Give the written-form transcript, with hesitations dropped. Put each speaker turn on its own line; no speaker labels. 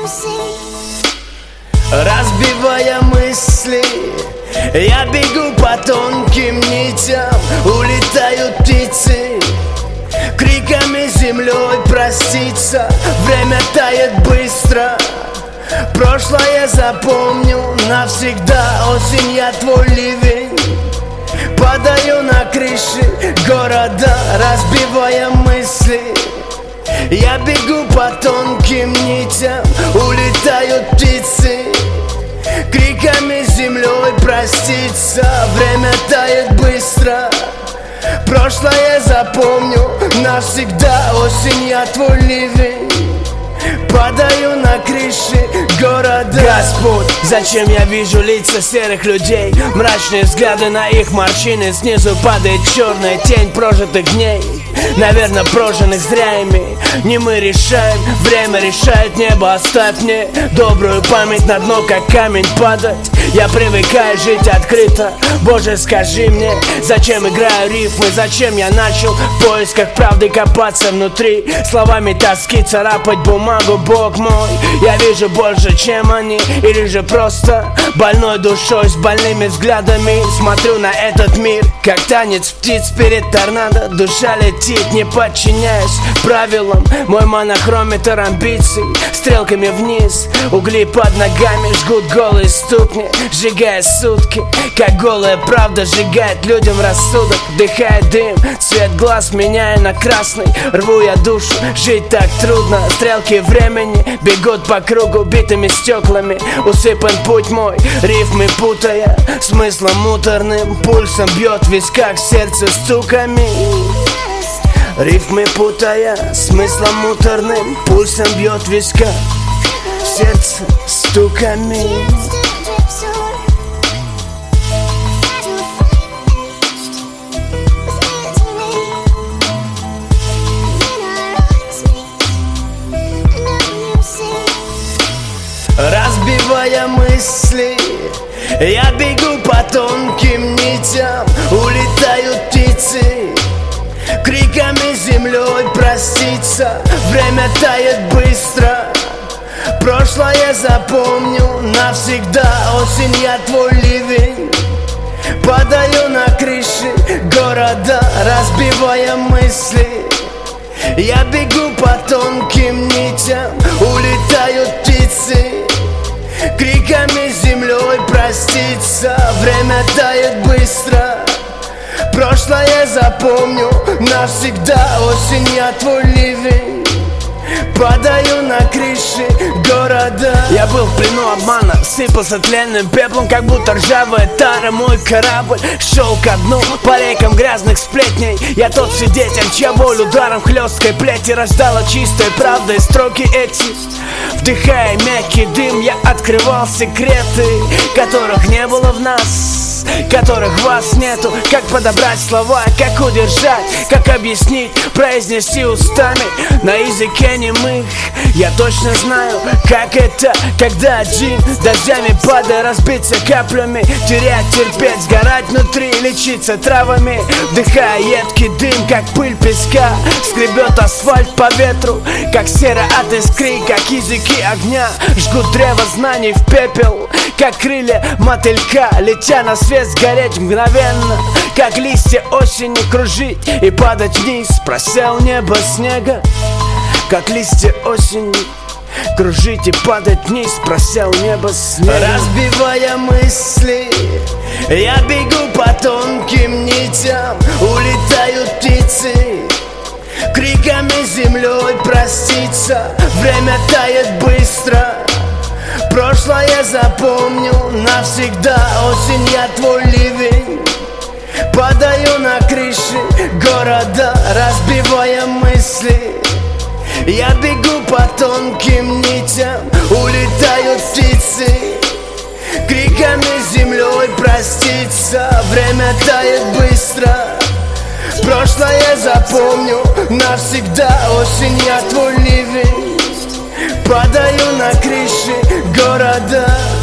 Разбивая мысли, я бегу по тонким нитям. Улетают птицы, криками землей проститься. Время тает быстро, прошлое запомню навсегда. Осень, я твой ливень, падаю на крыши города. Разбивая мысли, я бегу по тонким нитям. Улетают птицы, криками землей проститься. Время тает быстро, прошлое запомню навсегда. Осень, я твой ливень, падаю на крыши города. Господь, зачем я вижу лица серых людей? Мрачные взгляды на их морщины. Снизу падает черная тень прожитых дней, наверное, прожитых зря ими. Не мы решаем, время решает небо. Оставь мне добрую память, на дно как камень падать. Я привыкаю жить открыто. Боже, скажи мне, зачем играю рифмы? Зачем я начал в поисках правды копаться внутри? Словами тоски царапать бумагу. Бог мой, я вижу больше, чем они. Или же просто больной душой с больными взглядами смотрю на этот мир, как танец птиц перед торнадо. Душа летит, не подчиняясь правилам. Мой монохрометр амбиций стрелками вниз. Угли под ногами жгут голые ступни, сжигая сутки, как голая правда сжигает людям рассудок. Вдыхает дым, цвет глаз меняя на красный. Рву я душу, жить так трудно. Стрелки времени бегут по кругу битыми стеклами. Усыпан путь мой, рифмы путая, смыслом муторным. Пульсом бьет в висках сердце стуками. Рифмы путая, смыслом муторным. Пульсом бьет в висках сердце стуками. Разбивая мысли, я бегу по тонким нитям. Улетают птицы, криками землей проститься. Время тает быстро, прошлое запомню навсегда. Осень, я твой ливень, падаю на крыши города. Разбивая мысли, я бегу по тонким нитям. Улетают птицы, криками землей проститься. Время тает быстро, прошлое запомню навсегда. Осень, я твой ливень, падаю на крыши города. Я был в плену обмана, сыпался тленным пеплом, как будто ржавая тара. Мой корабль шел ко дну по рекам грязных сплетней. Я тот свидетель, чья боль ударом хлесткой плети рождала чистой правдой строки эти. Вдыхая мягкий дым, я открывал секреты, которых не было в нас, которых в вас нету. Как подобрать слова, как удержать, как объяснить, произнести устами на языке немых. Я точно знаю, как это, когда один дождями падая, разбиться каплями, терять, терпеть, сгорать внутри, лечиться травами. Вдыхая едкий дым, как пыль песка, скребет асфальт по ветру, как сера от искры, как языки огня жгут древо знаний в пепел, как крылья мотылька, летя на свет, сгореть мгновенно, как листья осени кружить и падать вниз, прося у неба снега. Как листья осени кружить и падать вниз, прося у неба снега. Разбивая мысли, я бегу по тонким нитям. Улетают птицы, криками землей проститься. Время тает быстро, прошлое запомню навсегда. Осень, я твой ливень, падаю на крыши города. Разбивая мысли, я бегу по тонким нитям. Улетают птицы, криками землей проститься. Время тает быстро, прошлое запомню навсегда. Осень, я твой ливень, падаю на крыши города.